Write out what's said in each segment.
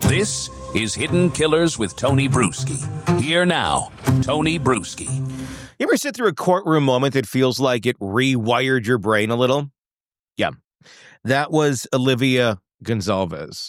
This is Hidden Killers with Tony Bruschi. Here now, Tony Bruschi. You ever sit through a courtroom moment that feels like it rewired your brain a little? Yeah, that was Olivia Gonzalez.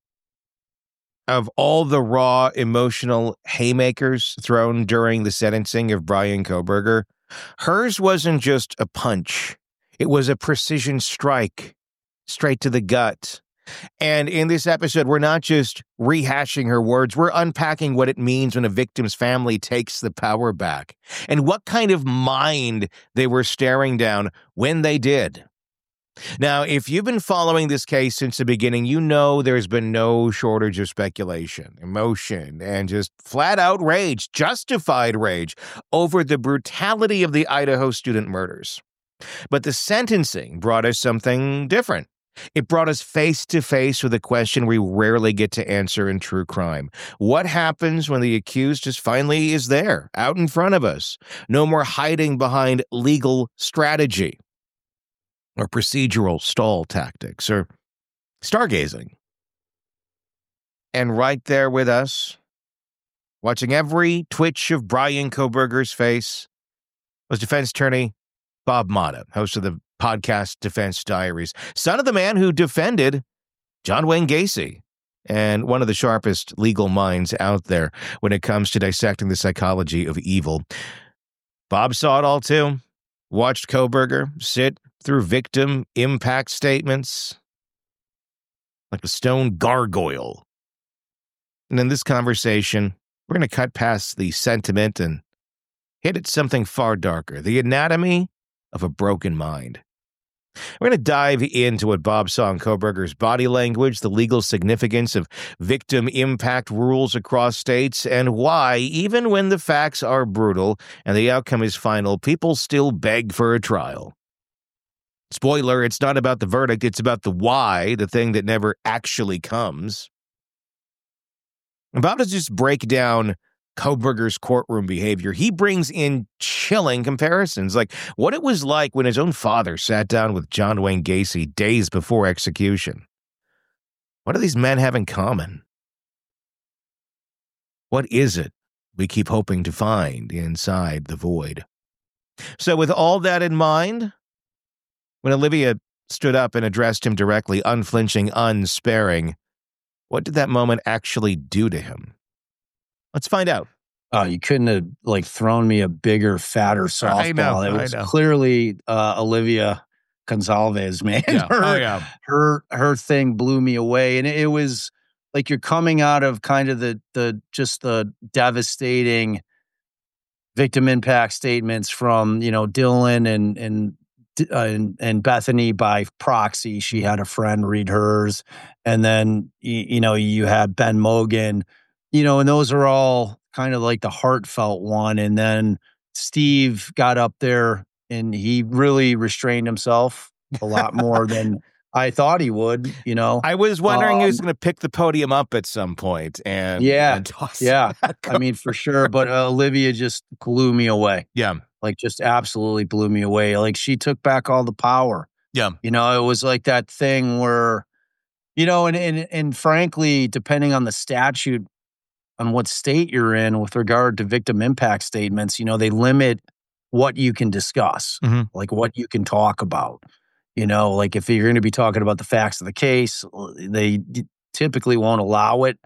Of all the raw emotional haymakers thrown during the sentencing of Bryan Kohberger, hers wasn't just a punch. It was a precision strike, straight to the gut. And in this episode, we're not just rehashing her words, we're unpacking what it means when a victim's family takes the power back and what kind of mind they were staring down when they did. Now, if you've been following this case since the beginning, you know there's been no shortage of speculation, emotion, and just flat-out rage, justified rage, over the brutality of the Idaho student murders. But the sentencing brought us something different. It brought us face-to-face with a question we rarely get to answer in true crime. What happens when the accused just finally is there, out in front of us? No more hiding behind legal strategy, or procedural stall tactics, or stargazing. And right there with us, watching every twitch of Bryan Kohberger's face, was defense attorney Bob Motta, host of the podcast Defense Diaries, son of the man who defended John Wayne Gacy, and one of the sharpest legal minds out there when it comes to dissecting the psychology of evil. Bob saw it all too, watched Kohberger sit through victim impact statements like a stone gargoyle. And in this conversation, we're going to cut past the sentiment and hit at something far darker, the anatomy of a broken mind. We're going to dive into what Bob saw in Kohberger's body language, the legal significance of victim impact rules across states, and why, even when the facts are brutal and the outcome is final, people still beg for a trial. Spoiler, it's not about the verdict, it's about the why, the thing that never actually comes. I'm about to just break down Kohberger's courtroom behavior. He brings in chilling comparisons, like what it was like when his own father sat down with John Wayne Gacy days before execution. What do these men have in common? What is it we keep hoping to find inside the void? So with all that in mind, when Olivia stood up and addressed him directly, unflinching, unsparing, what did that moment actually do to him? Let's find out. Oh, you couldn't have thrown me a bigger, fatter softball. I know. It was clearly Olivia Gonzalez, man. Yeah. Her thing blew me away, and it was like you're coming out of kind of the devastating victim impact statements from Dylan and Bethany by proxy. She had a friend read hers, and then you had Ben Mogan. And those are all kind of like the heartfelt one. And then Steve got up there and he really restrained himself a lot more than I thought he would, I was wondering who's going to pick the podium up at some point and toss it back. I mean, for sure. But Olivia just blew me away. Yeah. Just absolutely blew me away. She took back all the power. Yeah. It was like that thing where, and frankly, depending on the statute, on what state you're in with regard to victim impact statements, they limit what you can discuss, what you can talk about. If you're going to be talking about the facts of the case, they typically won't allow it.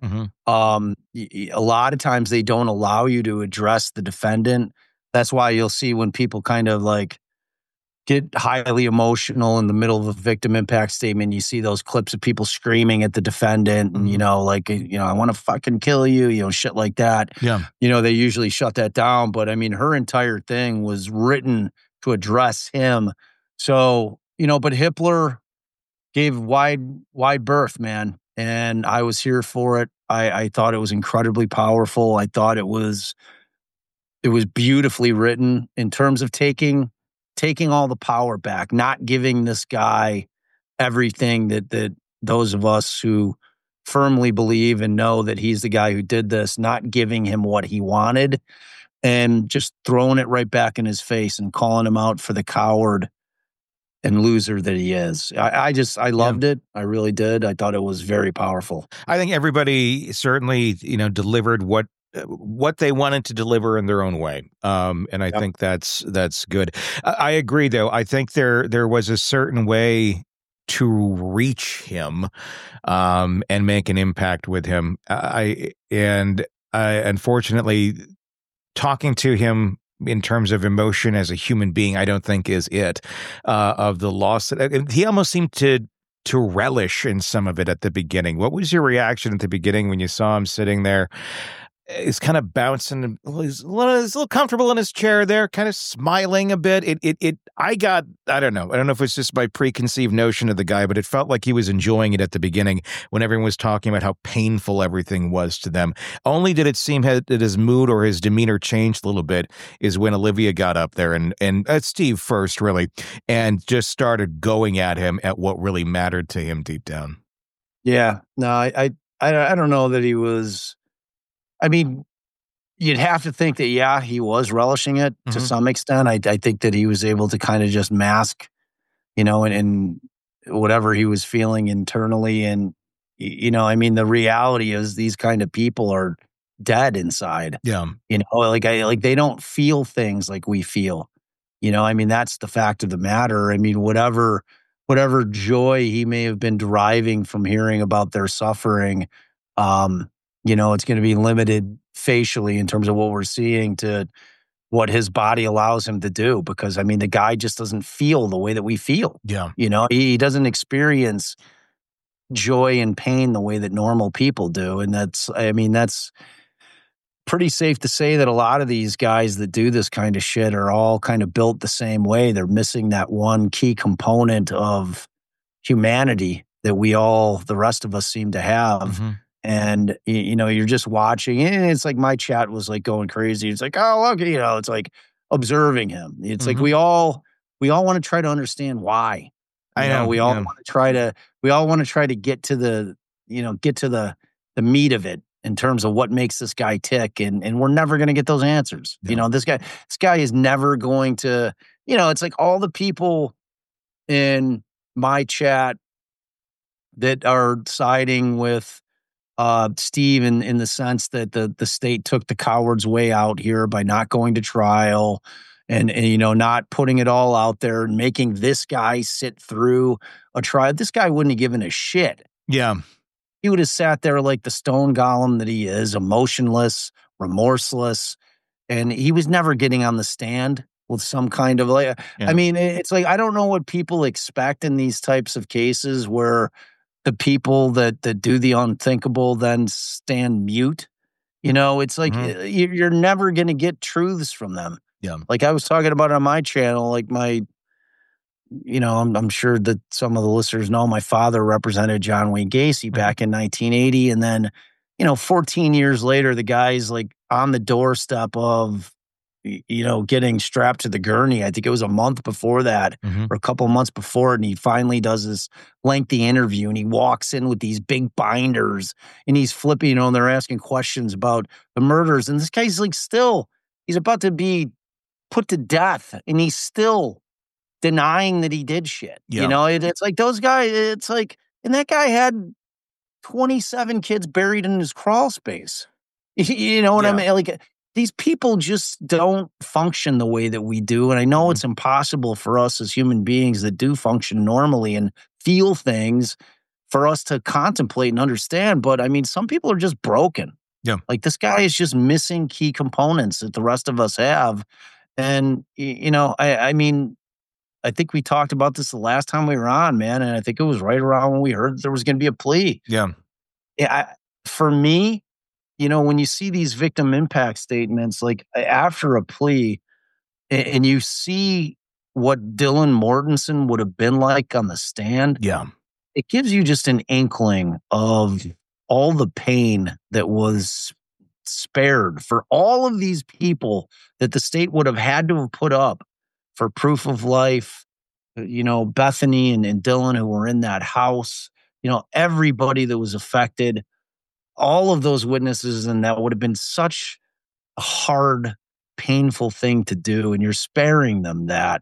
A lot of times they don't allow you to address the defendant. That's why you'll see when people kind of get highly emotional in the middle of a victim impact statement, you see those clips of people screaming at the defendant and, I want to fucking kill you, shit like that. Yeah. They usually shut that down. But I mean, her entire thing was written to address him. So, but Hippler gave wide berth, man. And I was here for it. I thought it was incredibly powerful. I thought it was beautifully written in terms of taking all the power back, not giving this guy everything that those of us who firmly believe and know that he's the guy who did this, not giving him what he wanted and just throwing it right back in his face and calling him out for the coward and loser that he is. I loved it. I really did. I thought it was very powerful. I think everybody certainly, delivered what they wanted to deliver in their own way. And I think that's good. I agree, though. I think there was a certain way to reach him, and make an impact with him. Unfortunately, talking to him in terms of emotion as a human being, I don't think is it, of the loss. He almost seemed to relish in some of it at the beginning. What was your reaction at the beginning when you saw him sitting there? He's kind of bouncing. He's a little comfortable in his chair there, kind of smiling a bit. I don't know. I don't know if it's just my preconceived notion of the guy, but it felt like he was enjoying it at the beginning when everyone was talking about how painful everything was to them. Only did it seem that his mood or his demeanor changed a little bit is when Olivia got up there and Steve first, really, and just started going at him at what really mattered to him deep down. Yeah. No, I don't know that he was. I mean, you'd have to think that, yeah, he was relishing it to some extent. I think that he was able to kind of just mask, and whatever he was feeling internally. And, I mean, the reality is these kind of people are dead inside. Yeah. Like they don't feel things like we feel. I mean, that's the fact of the matter. I mean, whatever joy he may have been deriving from hearing about their suffering, it's going to be limited facially in terms of what we're seeing to what his body allows him to do. Because, I mean, the guy just doesn't feel the way that we feel. Yeah. He doesn't experience joy and pain the way that normal people do. And that's pretty safe to say that a lot of these guys that do this kind of shit are all kind of built the same way. They're missing that one key component of humanity that the rest of us seem to have. Mm-hmm. And, you're just watching, and it's like my chat was like going crazy. It's like, oh, look, it's like observing him. It's like we all want to try to understand why. I know. We all want to try to get to the meat of it in terms of what makes this guy tick. And we're never going to get those answers. No. This guy is never going to, it's like all the people in my chat that are siding with Steve in the sense that the state took the coward's way out here by not going to trial and not putting it all out there and making this guy sit through a trial. This guy wouldn't have given a shit. Yeah. He would have sat there like the stone golem that he is, emotionless, remorseless, and he was never getting on the stand with some kind of I mean, it's like, I don't know what people expect in these types of cases where the people that do the unthinkable then stand mute. It's like you're never going to get truths from them. Yeah. Like I was talking about on my channel, like I'm sure that some of the listeners know my father represented John Wayne Gacy back in 1980. And then, 14 years later, the guy's like on the doorstep of, getting strapped to the gurney. I think it was a month before that or a couple of months before. And he finally does this lengthy interview and he walks in with these big binders and he's flipping, and they're asking questions about the murders. And this guy's like he's about to be put to death and he's still denying that he did shit. Yeah. It's like those guys, it's like, and that guy had 27 kids buried in his crawl space. You know what I mean? Like, these people just don't function the way that we do. And I know it's impossible for us as human beings that do function normally and feel things for us to contemplate and understand. But I mean, some people are just broken. Yeah. Like this guy is just missing key components that the rest of us have. And, I mean, I think we talked about this the last time we were on, man. And I think it was right around when we heard there was going to be a plea. Yeah. For me, when you see these victim impact statements, like after a plea and you see what Dylan Mortensen would have been like on the stand, it gives you just an inkling of all the pain that was spared for all of these people that the state would have had to have put up for proof of life. Bethany and Dylan who were in that house, everybody that was affected, all of those witnesses, and that would have been such a hard, painful thing to do. And you're sparing them that.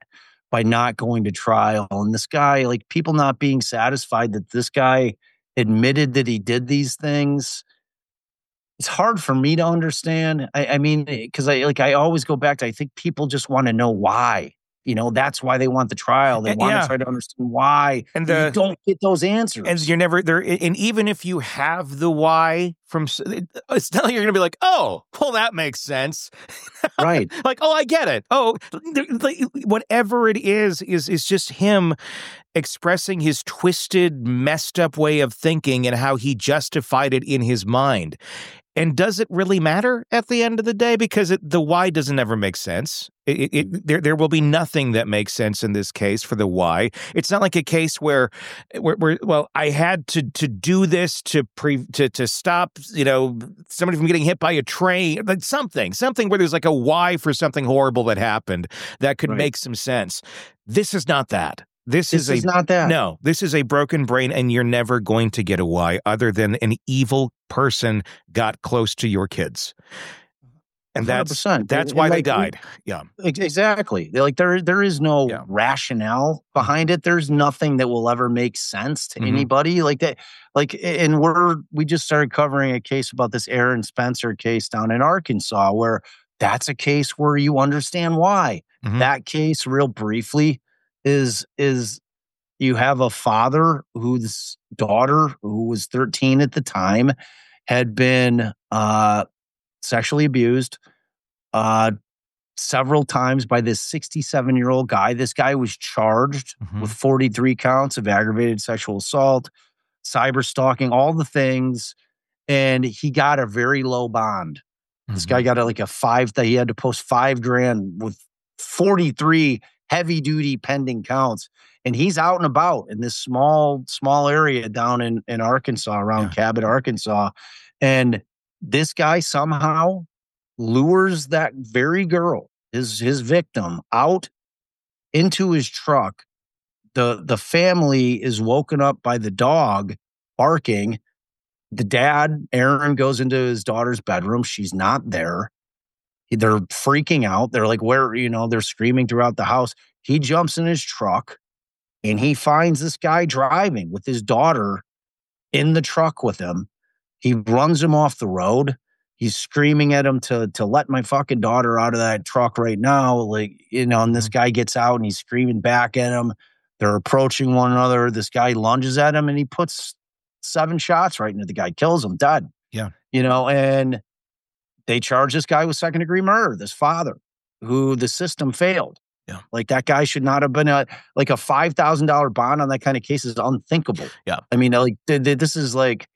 by not going to trial. And this guy, like people not being satisfied that this guy admitted that he did these things. It's hard for me to understand. I mean, because I always go back to, I think people just want to know why. That's why they want the trial. They want to try to understand why. And you don't get those answers. And you're never there. And even if you have the why it's not like you're going to be like, oh, well, that makes sense. Right. Like, oh, I get it. Oh, whatever it is just him expressing his twisted, messed up way of thinking and how he justified it in his mind. And does it really matter at the end of the day? Because the why doesn't ever make sense. There will be nothing that makes sense in this case for the why. It's not like a case where I had to do this to stop somebody from getting hit by a train, like something where there's like a why for something horrible that happened that could make some sense. This is not that. This is not that. No, this is a broken brain, and you're never going to get a why other than an evil person got close to your kids. And that's 100%. That's why they died. Yeah. Exactly. There is no rationale behind it. There's nothing that will ever make sense to anybody like that. And we just started covering a case about this Aaron Spencer case down in Arkansas, where that's a case where you understand why. That case, real briefly, is you have a father whose daughter, who was 13 at the time, had been sexually abused several times by this 67-year-old guy. This guy was charged with 43 counts of aggravated sexual assault, cyber stalking, all the things, and he got a very low bond. This guy got he had to post $5,000 with 43 heavy-duty pending counts. And he's out and about in this small area down in Arkansas, around Cabot, Arkansas. And this guy somehow lures that very girl, his victim, out into his truck. The family is woken up by the dog barking. The dad, Aaron, goes into his daughter's bedroom. She's not there. They're freaking out. They're like, where, they're screaming throughout the house. He jumps in his truck and he finds this guy driving with his daughter in the truck with him. He runs him off the road. He's screaming at him to let my fucking daughter out of that truck right now. And this guy gets out and he's screaming back at him. They're approaching one another. This guy lunges at him and he puts 7 shots right into the guy, kills him, dead. Yeah. And they charge this guy with second-degree murder, this father, who the system failed. Yeah. Like, that guy should not have been a $5,000 bond on that kind of case is unthinkable. Yeah. I mean, this is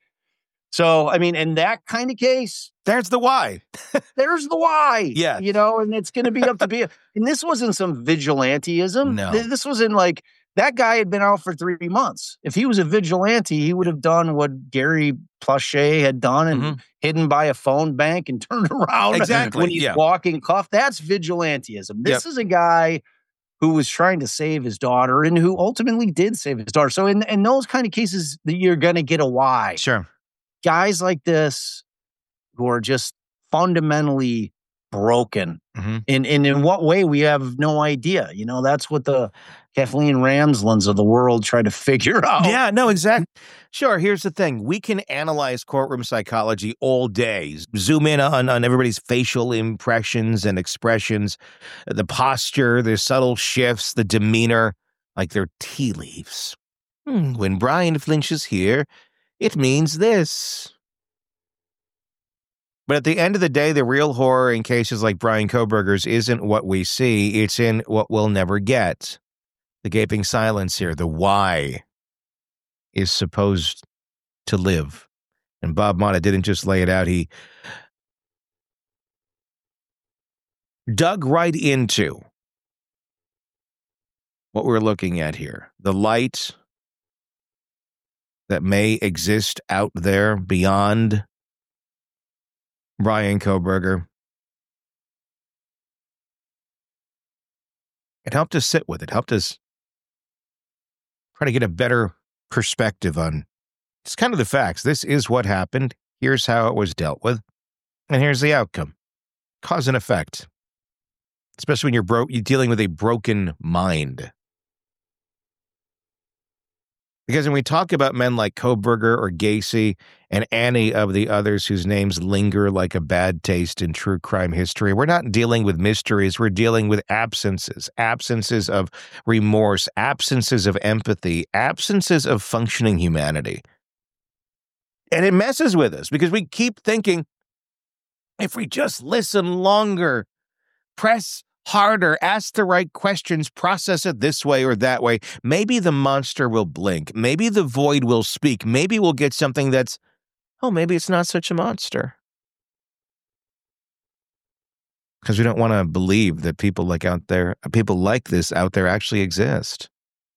so, I mean, in that kind of case, there's the why. There's the why. Yeah. And it's going to be up to be. And this wasn't some vigilanteism. No. This wasn't that guy had been out for 3 months. If he was a vigilante, he would have done what Gary Plache had done and hidden by a phone bank and turned around when he's walking cuffed. That's vigilanteism. This is a guy who was trying to save his daughter and who ultimately did save his daughter. So in those kind of cases, you're going to get a why. Sure. Guys like this who are just fundamentally broken. In what way, we have no idea. That's what the Kathleen Ramslands of the world try to figure out. Yeah, no, exactly. Sure, here's the thing. We can analyze courtroom psychology all day, zoom in on everybody's facial impressions and expressions, the posture, the subtle shifts, the demeanor, like they're tea leaves. When Brian flinches here, it means this. But at the end of the day, the real horror in cases like Bryan Kohberger's isn't what we see. It's in what we'll never get. The gaping silence here, the why is supposed to live. And Bob Motta didn't just lay it out. He dug right into what we're looking at here. The light that may exist out there beyond Bryan Kohberger. It helped us sit with it, helped us try to get a better perspective on it's kind of the facts. This is what happened. Here's how it was dealt with. And here's the outcome. Cause and effect. especially when you're dealing with a broken mind. Because when we talk about men like Kohberger or Gacy and any of the others whose names linger like a bad taste in true crime history, we're not dealing with mysteries. We're dealing with absences of remorse, absences of empathy, absences of functioning humanity. And it messes with us because we keep thinking, if we just listen longer, press harder, ask the right questions, process it this way or that way, maybe the monster will blink. Maybe the void will speak. Maybe we'll get something that's, oh, maybe it's not such a monster. Because we don't want to believe that people like this out there actually exist.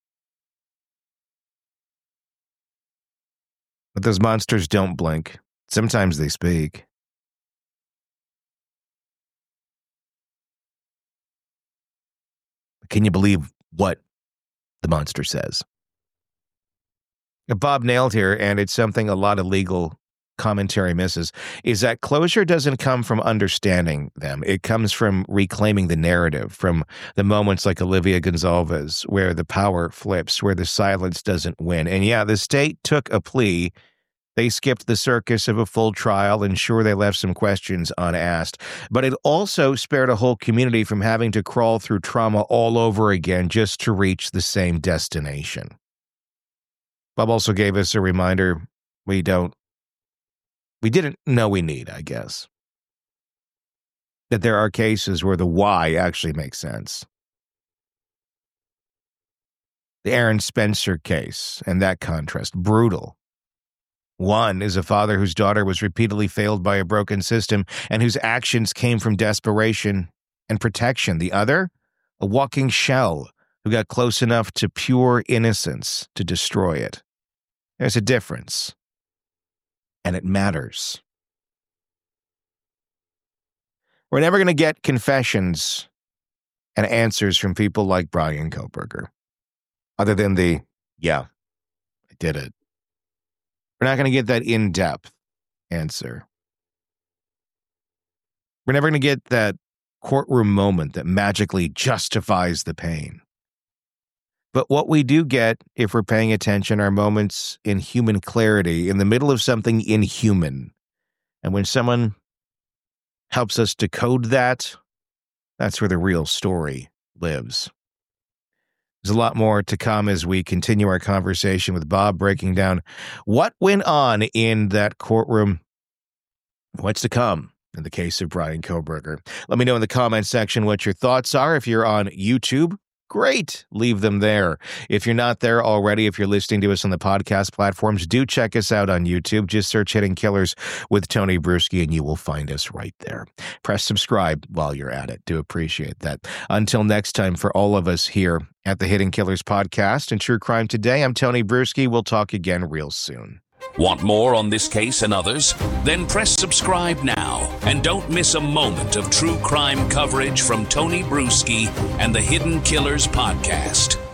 But those monsters don't blink. Sometimes they speak. Can you believe what the monster says? Bob nailed here, and it's something a lot of legal commentary misses, is that closure doesn't come from understanding them. It comes from reclaiming the narrative, from the moments like Olivia Gonzalez, where the power flips, where the silence doesn't win. And yeah, the state took a plea. They skipped the circus of a full trial, and sure, they left some questions unasked. But it also spared a whole community from having to crawl through trauma all over again just to reach the same destination. Bob also gave us a reminder we didn't know we need, I guess. That there are cases where the why actually makes sense. The Aaron Spencer case and that contrast, brutal. One is a father whose daughter was repeatedly failed by a broken system and whose actions came from desperation and protection. The other, a walking shell who got close enough to pure innocence to destroy it. There's a difference, and it matters. We're never going to get confessions and answers from people like Bryan Kohberger, other than the, yeah, I did it. We're not going to get that in-depth answer. We're never going to get that courtroom moment that magically justifies the pain. But what we do get, if we're paying attention, are moments in human clarity in the middle of something inhuman. And when someone helps us decode that, that's where the real story lives. There's a lot more to come as we continue our conversation with Bob, breaking down what went on in that courtroom, what's to come in the case of Bryan Kohberger. Let me know in the comments section what your thoughts are. If you're on YouTube, great, leave them there. If you're not there already, if you're listening to us on the podcast platforms, do check us out on YouTube. Just search Hidden Killers with Tony Bruschi and you will find us right there. Press subscribe while you're at it. Do appreciate that. Until next time, for all of us here at the Hidden Killers podcast and True Crime Today, I'm Tony Bruschi. We'll talk again real soon. Want more on this case and others? Then press subscribe now and don't miss a moment of true crime coverage from Tony Bruschi and the Hidden Killers podcast.